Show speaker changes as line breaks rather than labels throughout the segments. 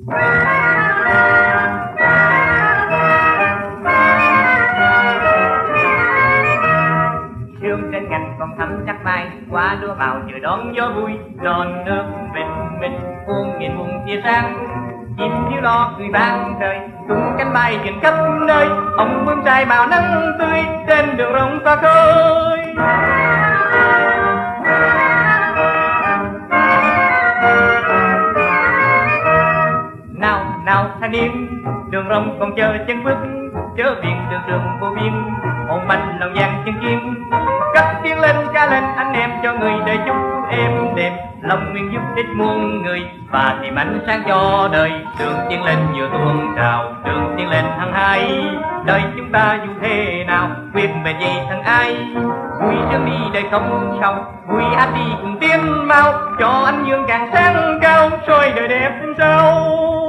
Sương trên ngành còn thắm chắc mai, qua đua bào chờ đón gió vui. Non nước bình minh muôn nghìn muôn tia sáng, chim thiếu lo cười vang trời, tung cánh bay trên khắp nơi. Ông bướm trai màu nắng tươi trên đường rộng xa khơi. Nào thanh niên, đường rộng còn chờ chân bước, chớ viện đường trường vô biên, hồn mạnh lòng vàng chân kiên. Cất tiếng lên ca lên anh em cho người đời chúc êm đềm, lòng nguyện giúp ích muôn người và tìm ánh sáng cho đời. Đường tiến lên vừa tuôn trào, đường tiến lên hăng hai, đời chúng ta dù thế nào quyết bền gì thằng ai. Vui sớm đi đời không sau, vui hát đi cùng tiến mau, cho ánh dương càng sáng cao, soi đời đẹp thêm sau.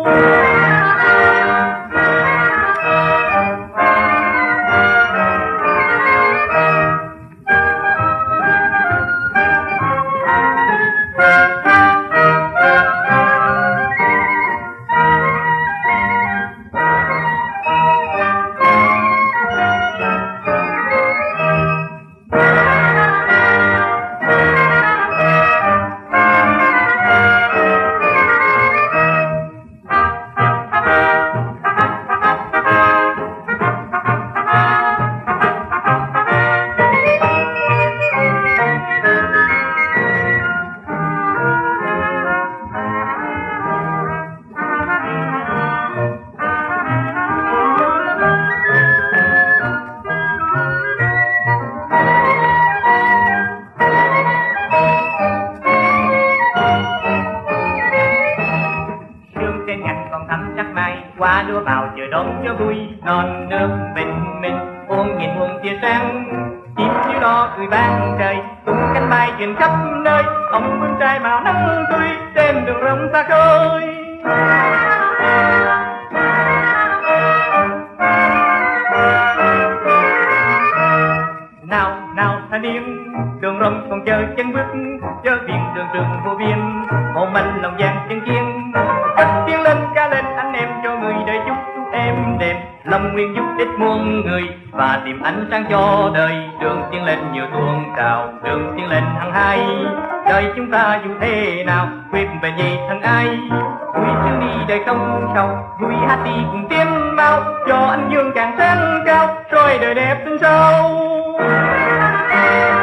Qua đua bào chờ đón gió vui, non nước bình minh muôn nghìn muôn tia sáng, chim như đó cười vang trời, tung cánh bay trên khắp nơi. Ông bướm trai màu nắng tươi trên đường rộng xa khơi. Nào thanh niên, đường rộng còn chờ chân bước, chớ viện đường trường vô biên, hồn mạnh lòng vàng chân kiên. Cất tiếng lên ca lên anh em cho người đời chúc êm đềm, lòng nguyện giúp ích muôn người và tìm ánh sáng cho đời. Đường tiến lên nhiều tuôn trào, đường tiến lên hăng hai, đời chúng ta dù thế nào quyết về gì thằng ai. Vui sướng đi đời không sau, vui hát đi cùng tiến mau, cho ánh dương càng sáng cao, soi đời đẹp thêm sau.